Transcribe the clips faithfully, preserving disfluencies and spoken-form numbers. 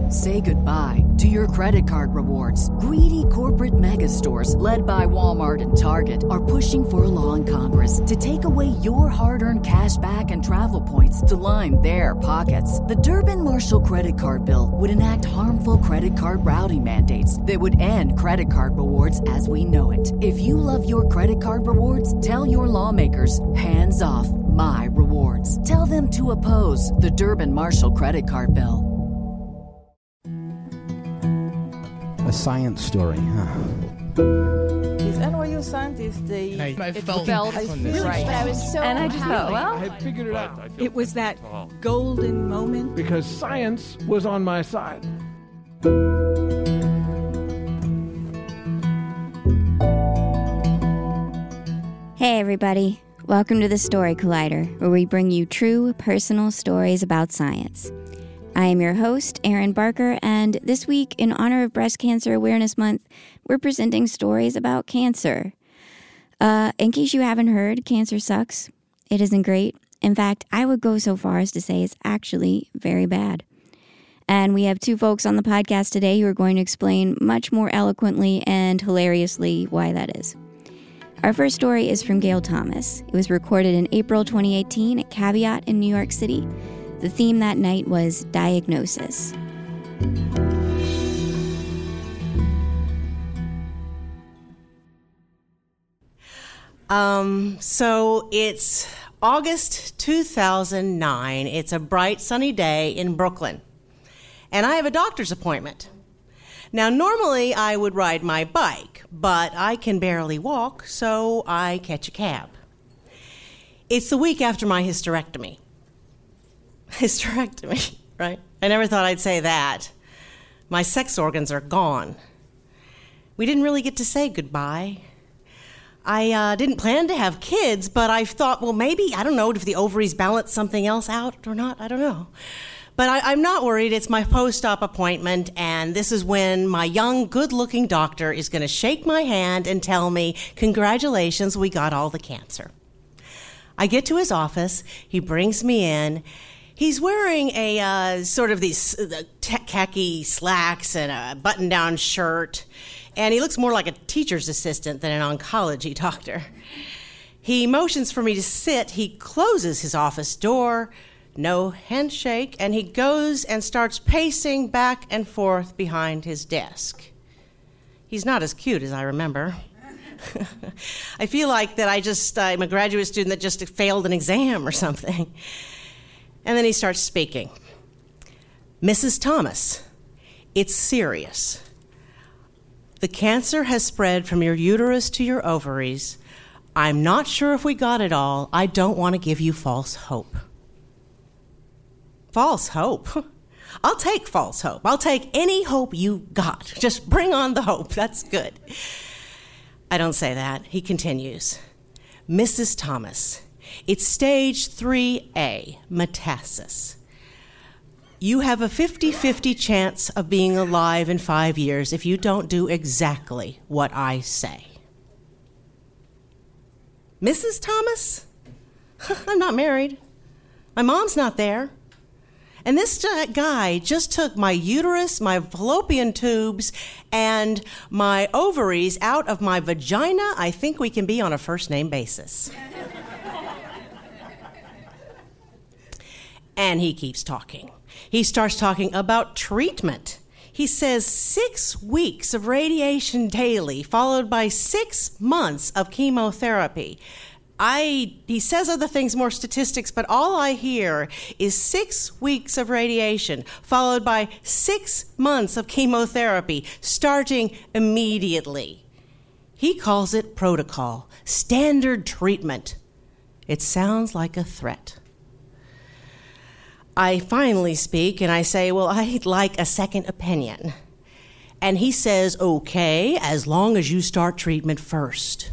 Say goodbye to your credit card rewards. Greedy corporate mega stores, led by Walmart and Target, are pushing for a law in Congress to take away your hard-earned cash back and travel points to line their pockets. The Durbin-Marshall credit card bill would enact harmful credit card routing mandates that would end credit card rewards as we know it. If you love your credit card rewards, tell your lawmakers, hands off my rewards. Tell them to oppose the Durbin-Marshall credit card bill. A science story, huh? These N Y U scientists, they... I, I it felt, felt I feel right. but I was so And I just thought, well... I had figured it out. It was that golden moment. Because science was on my side. Hey, everybody. Welcome to the Story Collider, where we bring you true, personal stories about science. I am your host, Erin Barker, and this week, in honor of Breast Cancer Awareness Month, we're presenting stories about cancer. Uh, in case you haven't heard, cancer sucks. It isn't great. In fact, I would go so far as to say it's actually very bad. And we have two folks on the podcast today who are going to explain much more eloquently and hilariously why that is. Our first story is from Gail Thomas. It was recorded in April twenty eighteen at Caveat in New York City. The theme that night was diagnosis. Um, so it's August two thousand nine. It's a bright, sunny day in Brooklyn. And I have a doctor's appointment. Now, normally I would ride my bike, but I can barely walk, so I catch a cab. It's the week after my hysterectomy. Hysterectomy, right? I never thought I'd say that. My sex organs are gone. We didn't really get to say goodbye. I uh, didn't plan to have kids, but I thought, well, maybe, I don't know, if the ovaries balance something else out or not, I don't know. But I, I'm not worried. It's my post-op appointment, and this is when my young, good-looking doctor is going to shake my hand and tell me, congratulations, we got all the cancer. I get to his office. He brings me in. He's wearing a uh, sort of these uh, khaki slacks and a button-down shirt, and he looks more like a teacher's assistant than an oncology doctor. He motions for me to sit. He closes his office door, no handshake, and he goes and starts pacing back and forth behind his desk. He's not as cute as I remember. I feel like that I just, uh, I'm a graduate student that just failed an exam or something. And then he starts speaking. Missus Thomas, it's serious. The cancer has spread from your uterus to your ovaries. I'm not sure if we got it all. I don't want to give you false hope. False hope? I'll take false hope. I'll take any hope you got. Just bring on the hope. That's good. I don't say that. He continues. Missus Thomas, it's stage three A, metastasis. You have a fifty-fifty chance of being alive in five years if you don't do exactly what I say. Missus Thomas? I'm not married. My mom's not there. And this guy just took my uterus, my fallopian tubes, and my ovaries out of my vagina. I think we can be on a first-name basis. And he keeps talking. He starts talking about treatment. He says six weeks of radiation daily, followed by six months of chemotherapy. I, he says other things, more statistics, but all I hear is six weeks of radiation, followed by six months of chemotherapy, starting immediately. He calls it protocol, standard treatment. It sounds like a threat. I finally speak, and I say, well, I'd like a second opinion. And he says, okay, as long as you start treatment first.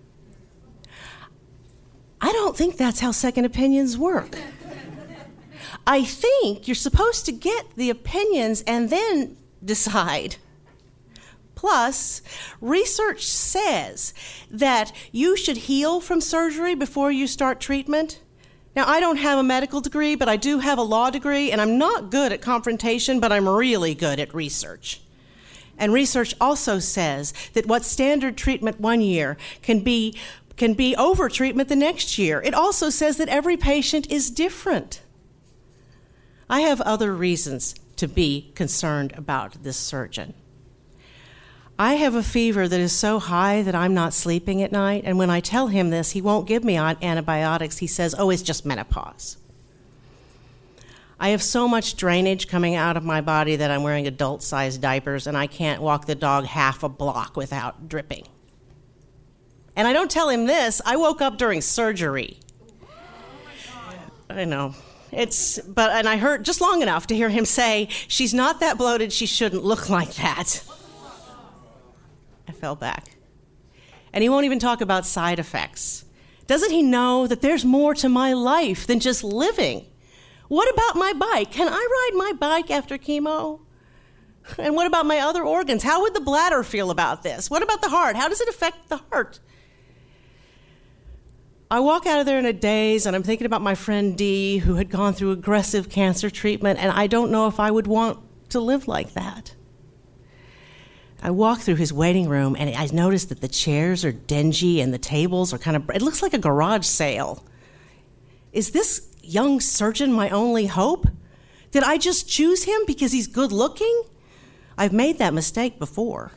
I don't think that's how second opinions work. I think you're supposed to get the opinions and then decide. Plus, research says that you should heal from surgery before you start treatment. Now, I don't have a medical degree, but I do have a law degree, and I'm not good at confrontation, but I'm really good at research. And research also says that what's standard treatment one year can be, can be over-treatment the next year. It also says that every patient is different. I have other reasons to be concerned about this surgeon. I have a fever that is so high that I'm not sleeping at night, and when I tell him this, he won't give me antibiotics. He says, oh, it's just menopause. I have so much drainage coming out of my body that I'm wearing adult-sized diapers, and I can't walk the dog half a block without dripping. And I don't tell him this. I woke up during surgery. I know. It's, but, and I heard just long enough to hear him say, she's not that bloated, she shouldn't look like that. I fell back. And he won't even talk about side effects. Doesn't he know that there's more to my life than just living? What about my bike? Can I ride my bike after chemo? And what about my other organs? How would the bladder feel about this? What about the heart? How does it affect the heart? I walk out of there in a daze, and I'm thinking about my friend Dee, who had gone through aggressive cancer treatment, and I don't know if I would want to live like that. I walk through his waiting room, and I notice that the chairs are dingy and the tables are kind of, it looks like a garage sale. Is this young surgeon my only hope? Did I just choose him because he's good looking? I've made that mistake before.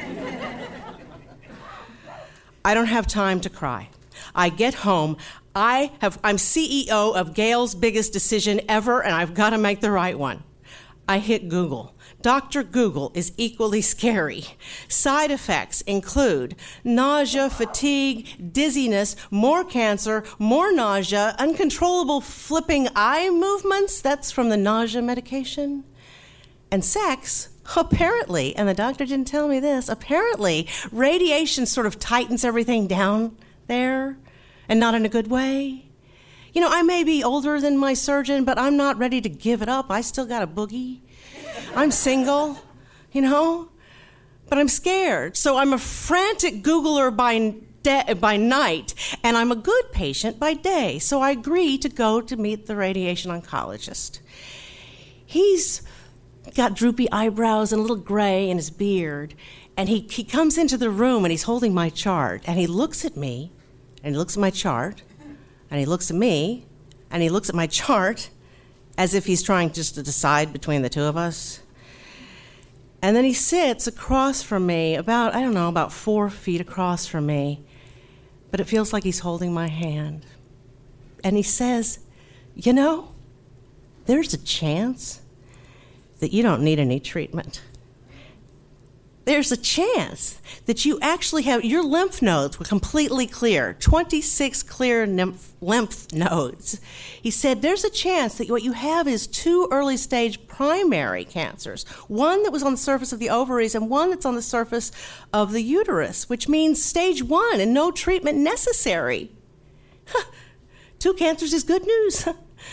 I don't have time to cry. I get home. I have, I'm C E O of Gail's biggest decision ever, and I've got to make the right one. I hit Google. Doctor Google is equally scary. Side effects include nausea, fatigue, dizziness, more cancer, more nausea, uncontrollable flipping eye movements, that's from the nausea medication, and sex, apparently, and the doctor didn't tell me this, apparently radiation sort of tightens everything down there, and not in a good way. You know, I may be older than my surgeon, but I'm not ready to give it up. I still got a boogie. I'm single, you know, but I'm scared. So I'm a frantic Googler by, de- by night, and I'm a good patient by day. So I agree to go to meet the radiation oncologist. He's got droopy eyebrows and a little gray in his beard, and he, he comes into the room, and he's holding my chart, and he looks at me, and he looks at my chart, and he looks at me, and he looks at my chart, as if he's trying just to decide between the two of us. And then he sits across from me, about, I don't know, about four feet across from me, but it feels like he's holding my hand. And he says, you know, there's a chance that you don't need any treatment. There's a chance that you actually have, your lymph nodes were completely clear, twenty-six clear lymph, lymph nodes. He said, there's a chance that what you have is two early stage primary cancers, one that was on the surface of the ovaries and one that's on the surface of the uterus, which means stage one and no treatment necessary. Huh. Two cancers is good news.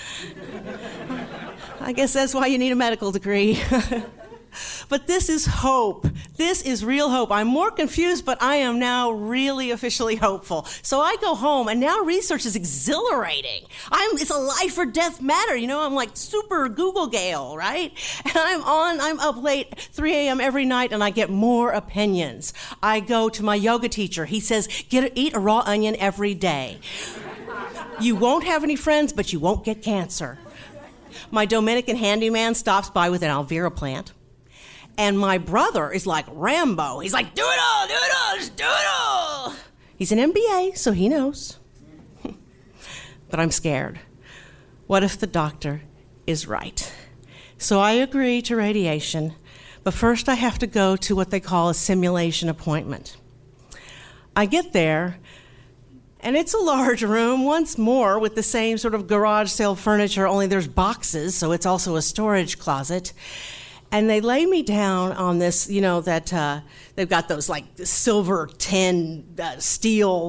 I guess that's why you need a medical degree. But this is hope. This is real hope. I'm more confused, but I am now really officially hopeful. So I go home, and now research is exhilarating. I'm, it's a life or death matter. You know, I'm like super Google Gail, right? And I'm on, I'm up late, three a.m. every night, and I get more opinions. I go to my yoga teacher. He says, get eat a raw onion every day. You won't have any friends, but you won't get cancer. My Dominican handyman stops by with an Alvera plant. And my brother is like Rambo. He's like, do it all, do it all, just do it all. He's an M B A, so he knows. But I'm scared. What if the doctor is right? So I agree to radiation, but first I have to go to what they call a simulation appointment. I get there, and it's a large room, once more, with the same sort of garage sale furniture, only there's boxes, so it's also a storage closet. And they lay me down on this, you know, that uh, they've got those like silver tin uh, steel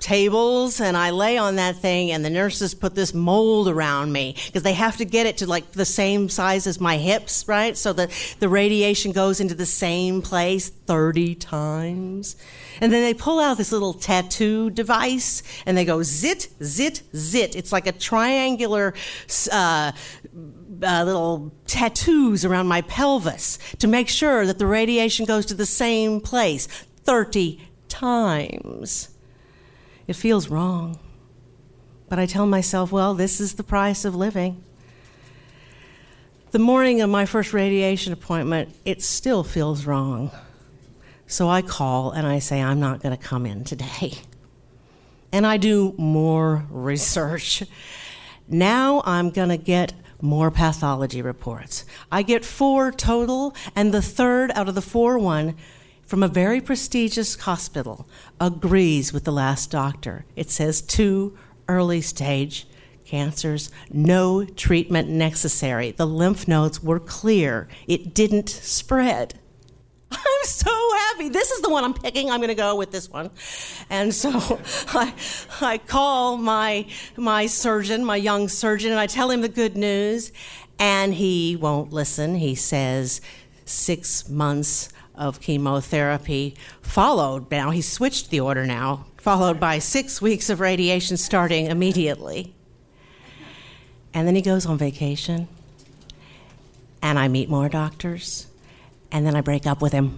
tables, and I lay on that thing, and the nurses put this mold around me because they have to get it to like the same size as my hips, right? So that the radiation goes into the same place thirty times. And then they pull out this little tattoo device, and they go zit, zit, zit. It's like a triangular uh, uh, little tattoos around my pelvis to make sure that the radiation goes to the same place thirty times. It feels wrong. But I tell myself, well, this is the price of living. The morning of my first radiation appointment, it still feels wrong. So I call and I say, I'm not going to come in today. And I do more research. Now I'm going to get more pathology reports. I get four total, and the third out of the four one from a very prestigious hospital agrees with the last doctor. It says two early stage cancers, no treatment necessary. The lymph nodes were clear. It didn't spread. I'm so happy. This is the one I'm picking. I'm going to go with this one. And so I, I call my, my surgeon, my young surgeon, and I tell him the good news, and he won't listen. He says six months of chemotherapy followed. Now he's switched the order now, followed by six weeks of radiation starting immediately. And then he goes on vacation, and I meet more doctors. And then I break up with him.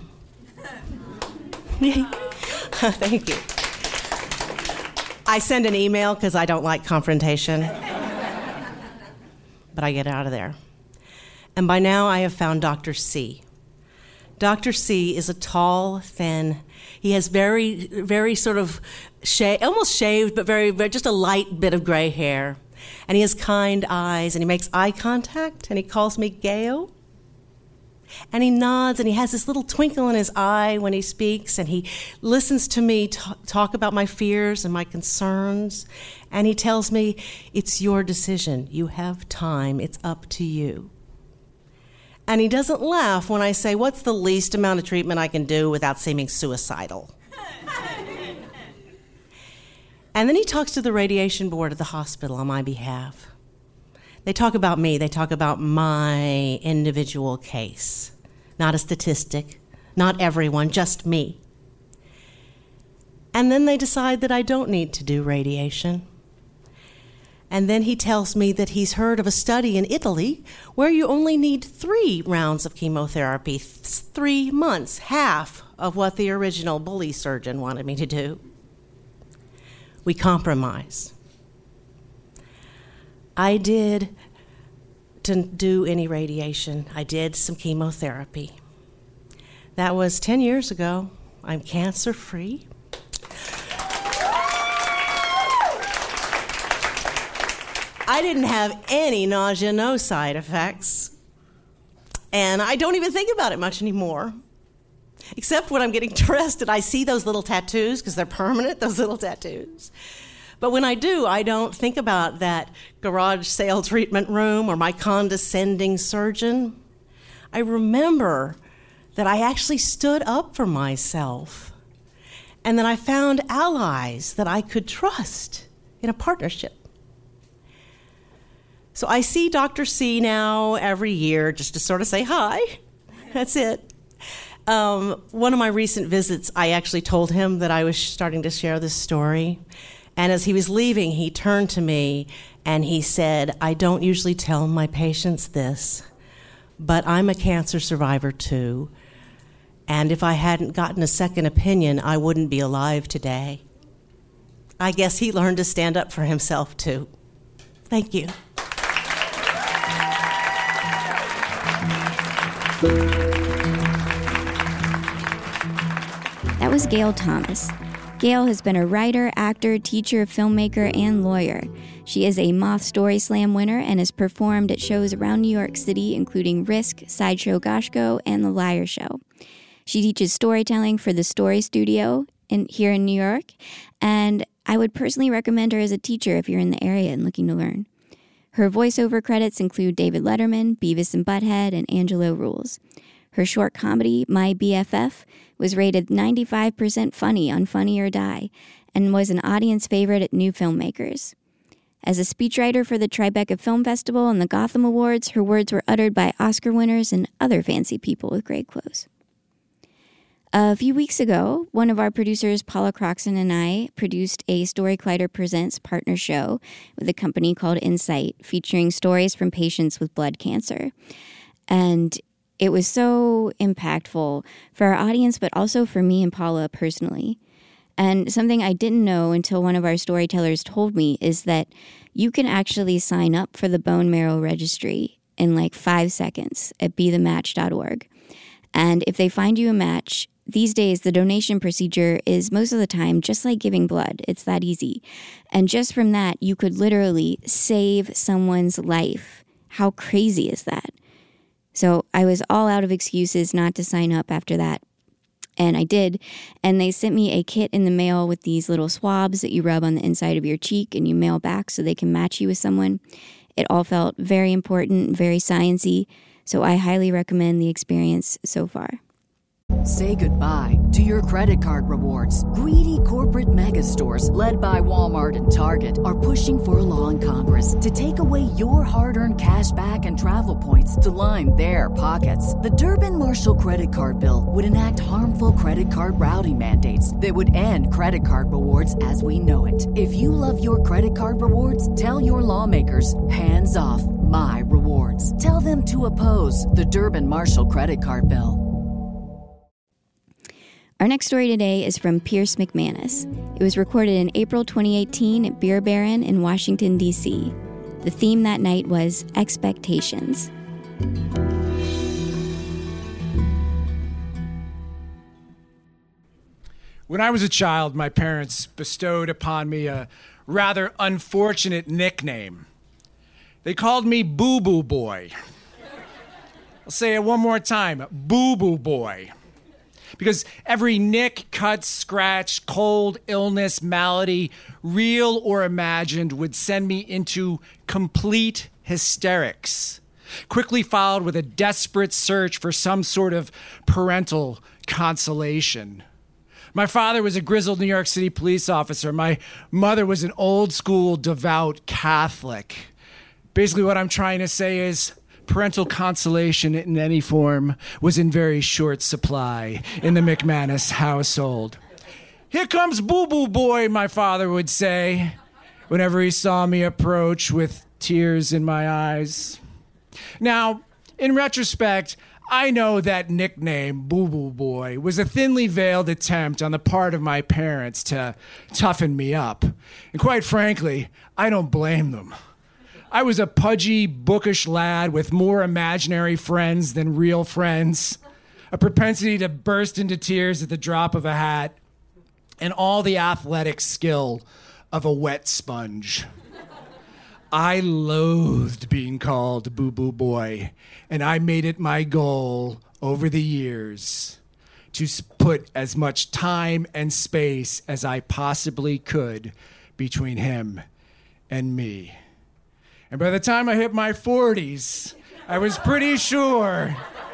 Thank you. I send an email because I don't like confrontation. But I get out of there. And by now I have found Doctor C. Doctor C is a tall, thin, he has very, very sort of, sha- almost shaved, but very, very, just a light bit of gray hair. And he has kind eyes, and he makes eye contact, and he calls me Gail. And he nods, and he has this little twinkle in his eye when he speaks, and he listens to me t- talk about my fears and my concerns, and he tells me, it's your decision. You have time. It's up to you. And he doesn't laugh when I say, what's the least amount of treatment I can do without seeming suicidal? And then he talks to the radiation board at the hospital on my behalf. They talk about me. They talk about my individual case. Not a statistic, not everyone, just me. And then they decide that I don't need to do radiation. And then he tells me that he's heard of a study in Italy where you only need three rounds of chemotherapy, th- three months, half of what the original bully surgeon wanted me to do. We compromise. I did didn't do any radiation. I did some chemotherapy. That was ten years ago. I'm cancer-free. I didn't have any nausea, no side effects. And I don't even think about it much anymore. Except when I'm getting dressed and I see those little tattoos, because they're permanent, those little tattoos. But when I do, I don't think about that garage sale treatment room or my condescending surgeon. I remember that I actually stood up for myself, and that I found allies that I could trust in a partnership. So I see Doctor C now every year just to sort of say hi. That's it. Um, one of my recent visits, I actually told him that I was starting to share this story. And as he was leaving, he turned to me and he said, I don't usually tell my patients this, but I'm a cancer survivor too. And if I hadn't gotten a second opinion, I wouldn't be alive today. I guess he learned to stand up for himself too. Thank you. That was Gail Thomas. Gail has been a writer, actor, teacher, filmmaker, and lawyer. She is a Moth Story Slam winner and has performed at shows around New York City, including Risk, Sideshow Goshko, and The Liar Show. She teaches storytelling for the Story Studio in, here in New York, and I would personally recommend her as a teacher if you're in the area and looking to learn. Her voiceover credits include David Letterman, Beavis and Butthead, and Angelo Rules. Her short comedy, My B F F, was rated ninety-five percent funny on Funny or Die, and was an audience favorite at New Filmmakers. As a speechwriter for the Tribeca Film Festival and the Gotham Awards, her words were uttered by Oscar winners and other fancy people with great clothes. A few weeks ago, one of our producers, Paula Croxon, and I produced a Story Collider Presents partner show with a company called Insight, featuring stories from patients with blood cancer. And it was so impactful for our audience, but also for me and Paula personally. And something I didn't know until one of our storytellers told me is that you can actually sign up for the bone marrow registry in like five seconds at be the match dot org. And if they find you a match, these days the donation procedure is most of the time just like giving blood. It's that easy. And just from that, you could literally save someone's life. How crazy is that? So I was all out of excuses not to sign up after that. And I did. And they sent me a kit in the mail with these little swabs that you rub on the inside of your cheek and you mail back so they can match you with someone. It all felt very important, very sciencey. So I highly recommend the experience so far. Say goodbye to your credit card rewards. Greedy corporate mega stores, led by Walmart and Target, are pushing for a law in Congress to take away your hard-earned cash back and travel points to line their pockets. The Durbin-Marshall credit card bill would enact harmful credit card routing mandates that would end credit card rewards as we know it. If you love your credit card rewards, tell your lawmakers, hands off my rewards. Tell them to oppose the Durbin-Marshall credit card bill. Our next story today is from Pierce McManus. It was recorded in April twenty eighteen at Beer Baron in Washington, D C. The theme that night was expectations. When I was a child, my parents bestowed upon me a rather unfortunate nickname. They called me Boo Boo Boy. I'll say it one more time, Boo Boo Boy. Because every nick, cut, scratch, cold, illness, malady, real or imagined, would send me into complete hysterics, quickly followed with a desperate search for some sort of parental consolation. My father was a grizzled New York City police officer. My mother was an old-school, devout Catholic. Basically, what I'm trying to say is parental consolation in any form was in very short supply in the McManus household. Here comes Boo Boo Boy, my father would say, whenever he saw me approach with tears in my eyes. Now, in retrospect, I know that nickname, Boo Boo Boy, was a thinly veiled attempt on the part of my parents to toughen me up. And quite frankly, I don't blame them. I was a pudgy, bookish lad with more imaginary friends than real friends, a propensity to burst into tears at the drop of a hat, and all the athletic skill of a wet sponge. I loathed being called Boo Boo Boy, and I made it my goal over the years to put as much time and space as I possibly could between him and me. And by the time I hit my forties, I was pretty sure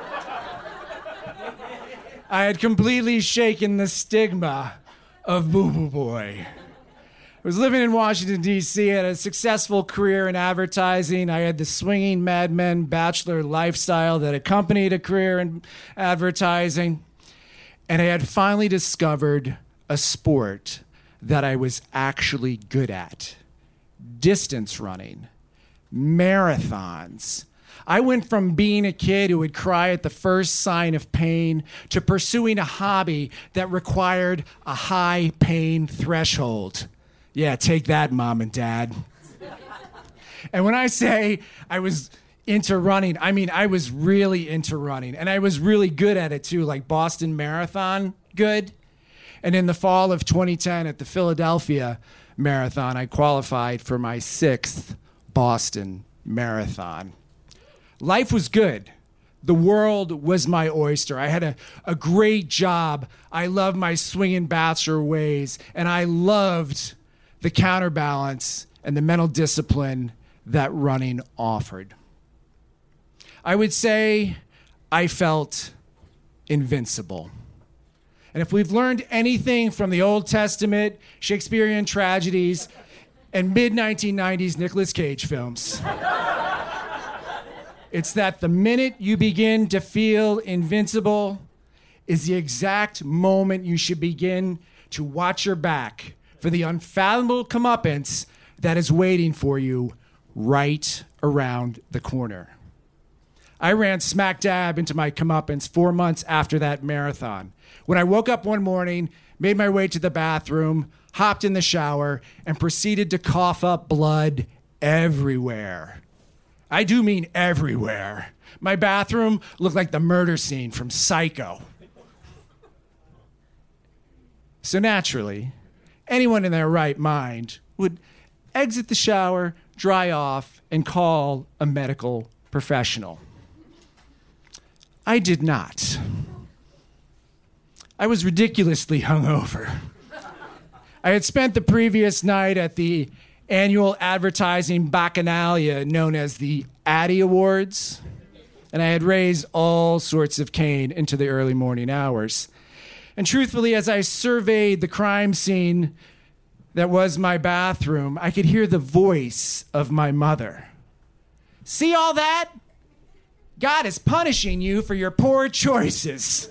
I had completely shaken the stigma of Boo Boo Boy. I was living in Washington, D C, had a successful career in advertising. I had the swinging Mad Men bachelor lifestyle that accompanied a career in advertising. And I had finally discovered a sport that I was actually good at. Distance running. Marathons. I went from being a kid who would cry at the first sign of pain to pursuing a hobby that required a high pain threshold. Yeah, take that, Mom and Dad. And when I say I was into running, I mean I was really into running. And I was really good at it too, like Boston Marathon good. And in the fall of twenty ten at the Philadelphia Marathon, I qualified for my sixth Boston Marathon. Life was good. The world was my oyster. I had a, a great job. I loved my swinging bachelor ways, and I loved the counterbalance and the mental discipline that running offered. I would say I felt invincible. And if we've learned anything from the Old Testament, Shakespearean tragedies, and mid nineteen nineties Nicolas Cage films, it's that the minute you begin to feel invincible is the exact moment you should begin to watch your back for the unfathomable comeuppance that is waiting for you right around the corner. I ran smack dab into my comeuppance four months after that marathon, when I woke up one morning, made my way to the bathroom, hopped in the shower, and proceeded to cough up blood everywhere. I do mean everywhere. My bathroom looked like the murder scene from Psycho. So naturally, anyone in their right mind would exit the shower, dry off, and call a medical professional. I did not. I was ridiculously hungover. I had spent the previous night at the annual advertising bacchanalia known as the Addy Awards, and I had raised all sorts of cane into the early morning hours. And truthfully, as I surveyed the crime scene that was my bathroom, I could hear the voice of my mother. See all that? God is punishing you for your poor choices.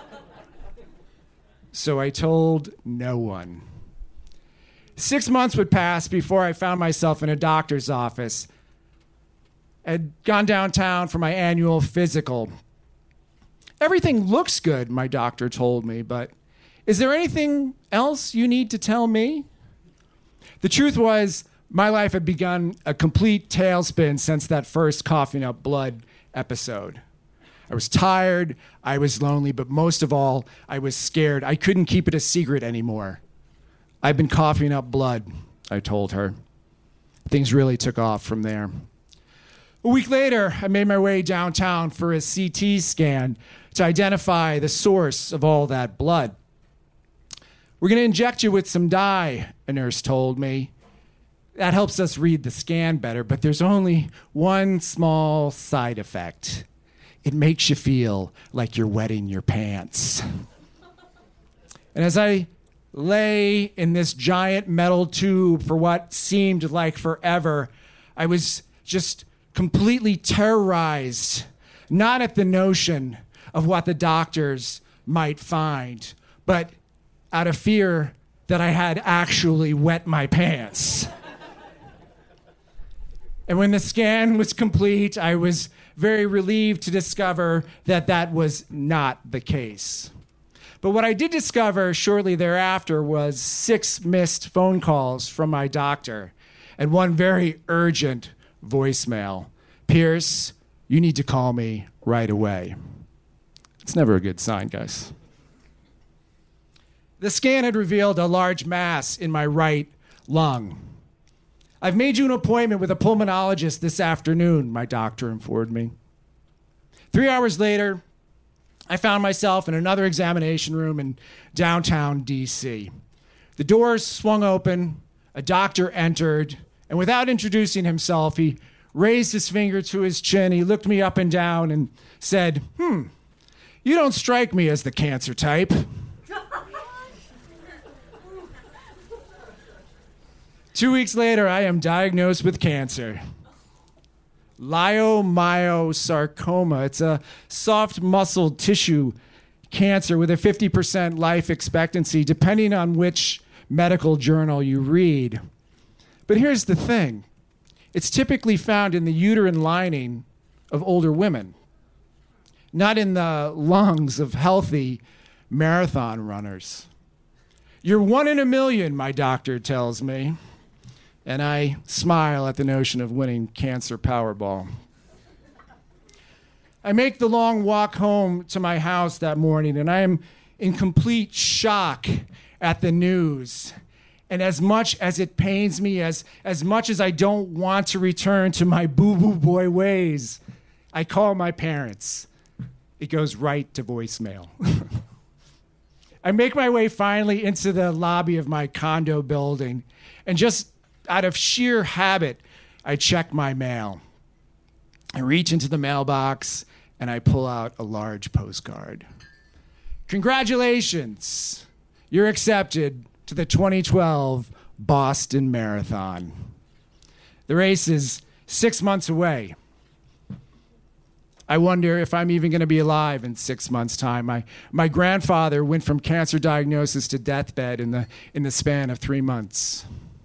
So I told no one. Six months would pass before I found myself in a doctor's office. I'd gone downtown for my annual physical. Everything looks good, my doctor told me, but is there anything else you need to tell me? The truth was, my life had begun a complete tailspin since that first coughing up blood episode. I was tired, I was lonely, but most of all, I was scared. I couldn't keep it a secret anymore. I've been coughing up blood, I told her. Things really took off from there. A week later, I made my way downtown for a C T scan to identify the source of all that blood. We're going to inject you with some dye, a nurse told me. That helps us read the scan better, but there's only one small side effect. It makes you feel like you're wetting your pants. And as I lay in this giant metal tube for what seemed like forever, I was just completely terrorized, not at the notion of what the doctors might find, but out of fear that I had actually wet my pants. And when the scan was complete, I was very relieved to discover that that was not the case. But what I did discover shortly thereafter was six missed phone calls from my doctor and one very urgent voicemail. Pierce, you need to call me right away. It's never a good sign, guys. The scan had revealed a large mass in my right lung. I've made you an appointment with a pulmonologist this afternoon, my doctor informed me. Three hours later, I found myself in another examination room in downtown D C. The doors swung open, a doctor entered, and without introducing himself, he raised his finger to his chin, he looked me up and down and said, hmm, you don't strike me as the cancer type. Two weeks later, I am diagnosed with cancer. Leiomyosarcoma. It's a soft muscle tissue cancer with a fifty percent life expectancy, depending on which medical journal you read. But here's the thing. It's typically found in the uterine lining of older women, not in the lungs of healthy marathon runners. You're one in a million, my doctor tells me. And I smile at the notion of winning Cancer Powerball. I make the long walk home to my house that morning, and I am in complete shock at the news. And as much as it pains me, as, as much as I don't want to return to my boo-boo boy ways, I call my parents. It goes right to voicemail. I make my way finally into the lobby of my condo building, and just out of sheer habit, I check my mail. I reach into the mailbox and I pull out a large postcard. Congratulations. You're accepted to the twenty twelve Boston Marathon. The race is six months away. I wonder if I'm even going to be alive in six months' time. My, my grandfather went from cancer diagnosis to deathbed in the, in the span of three months.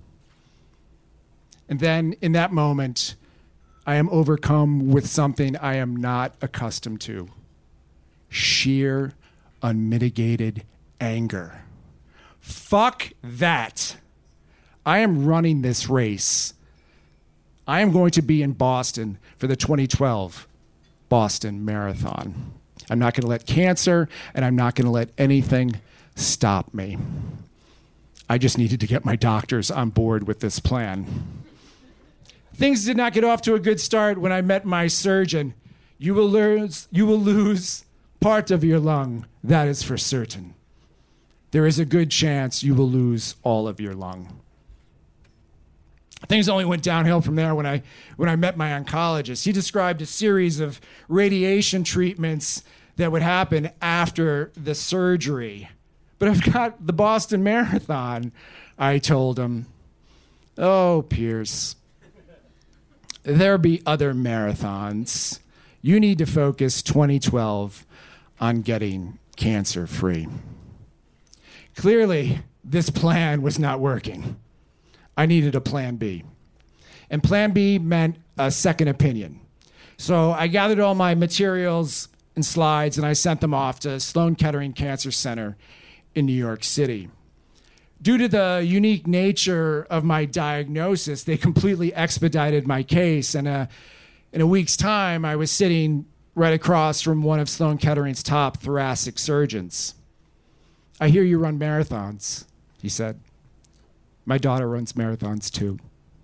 And then in that moment, I am overcome with something I am not accustomed to. Sheer, unmitigated anger. Fuck that. I am running this race. I am going to be in Boston for the twenty twelve Boston Marathon. I'm not going to let cancer, and I'm not going to let anything stop me. I just needed to get my doctors on board with this plan. Things did not get off to a good start when I met my surgeon. You will lose, you will lose part of your lung, that is for certain. There is a good chance you will lose all of your lung. Things only went downhill from there when I when I met my oncologist. He described a series of radiation treatments that would happen after the surgery. But I've got the Boston Marathon, I told him. Oh, Pierce, there'll be other marathons. You need to focus twenty twelve on getting cancer-free. Clearly, this plan was not working. I needed a plan B. And plan B meant a second opinion. So I gathered all my materials and slides, and I sent them off to Sloan Kettering Cancer Center in New York City. Due to the unique nature of my diagnosis, they completely expedited my case. And uh, in a week's time, I was sitting right across from one of Sloan Kettering's top thoracic surgeons. I hear you run marathons, he said. My daughter runs marathons too.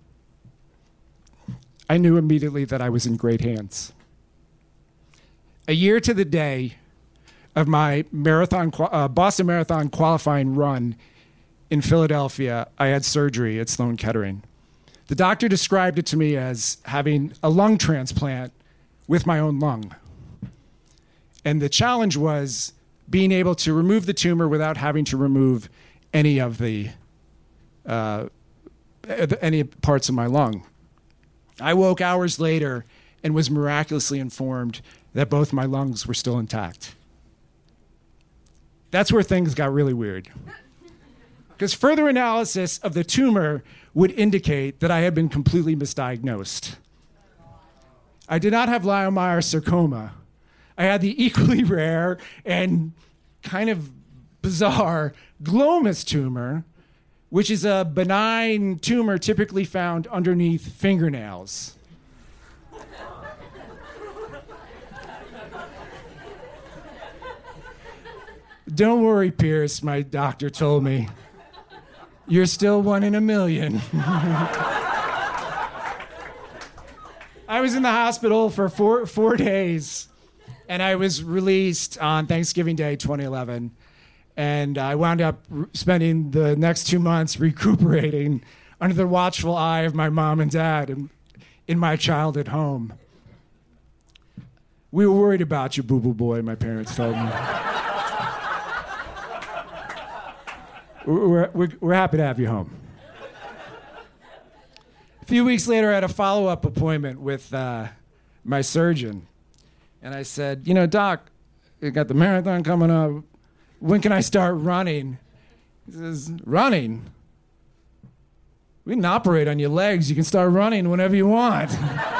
I knew immediately that I was in great hands. A year to the day of my marathon, uh, Boston Marathon qualifying run in Philadelphia, I had surgery at Sloan Kettering. The doctor described it to me as having a lung transplant with my own lung. And the challenge was being able to remove the tumor without having to remove any of the Uh, any parts of my lung. I woke hours later and was miraculously informed that both my lungs were still intact. That's where things got really weird. Because further analysis of the tumor would indicate that I had been completely misdiagnosed. I did not have leiomyosarcoma. I had the equally rare and kind of bizarre glomus tumor, which is a benign tumor typically found underneath fingernails. Don't worry, Pierce, my doctor told me. You're still one in a million. I was in the hospital for four, four days, and I was released on Thanksgiving Day, twenty eleven. And I wound up spending the next two months recuperating under the watchful eye of my mom and dad in, in my childhood home. We were worried about you, boo-boo boy, my parents told me. we're, we're, we're happy to have you home. A few weeks later, I had a follow-up appointment with uh, my surgeon. And I said, you know, Doc, you got the marathon coming up. When can I start running? He says, running? We can operate on your legs. You can start running whenever you want.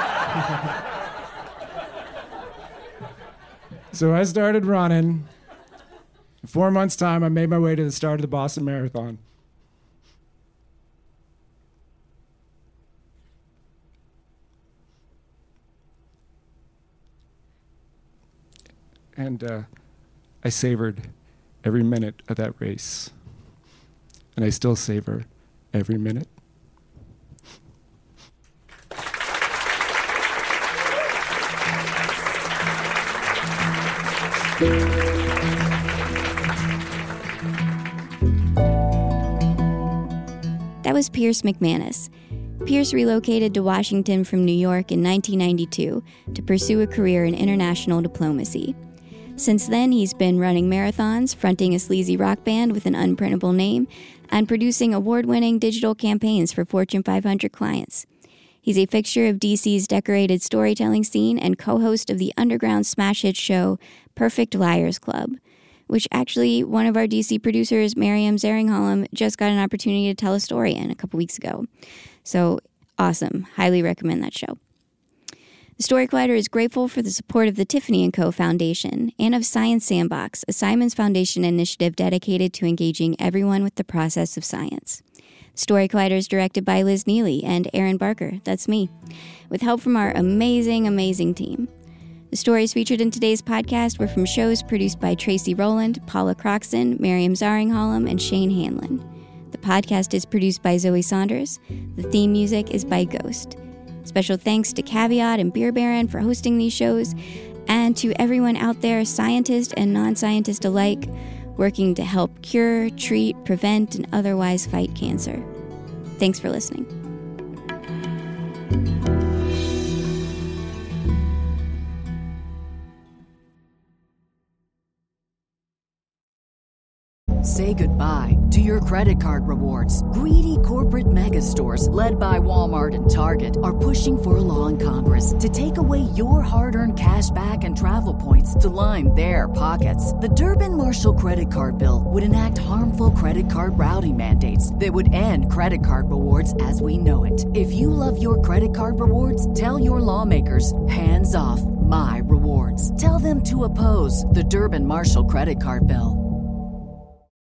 So I started running. In four months' time, I made my way to the start of the Boston Marathon. And uh, I savored every minute of that race. And I still savor every minute. That was Pierce McManus. Pierce relocated to Washington from New York in nineteen ninety-two to pursue a career in international diplomacy. Since then, he's been running marathons, fronting a sleazy rock band with an unprintable name, and producing award-winning digital campaigns for Fortune five hundred clients. He's a fixture of D C's decorated storytelling scene and co-host of the underground smash hit show Perfect Liars Club, which actually one of our D C producers, Miriam Zaringholm, just got an opportunity to tell a story in a couple weeks ago. So awesome. Highly recommend that show. The Story Collider is grateful for the support of the Tiffany and Co. Foundation and of Science Sandbox, a Simons Foundation initiative dedicated to engaging everyone with the process of science. Story Collider is directed by Liz Neely and Aaron Barker, that's me, with help from our amazing, amazing team. The stories featured in today's podcast were from shows produced by Tracy Rowland, Paula Croxton, Miriam Zaringholm, and Shane Hanlon. The podcast is produced by Zoe Saunders. The theme music is by Ghost. Special thanks to Caveat and Beer Baron for hosting these shows, and to everyone out there, scientist and non-scientist alike, working to help cure, treat, prevent, and otherwise fight cancer. Thanks for listening. Say goodbye to your credit card rewards. Greedy corporate mega stores, led by Walmart and Target, are pushing for a law in Congress to take away your hard-earned cash back and travel points to line their pockets. The Durbin-Marshall credit card bill would enact harmful credit card routing mandates that would end credit card rewards as we know it. If you love your credit card rewards, tell your lawmakers, hands off my rewards. Tell them to oppose the Durbin-Marshall credit card bill.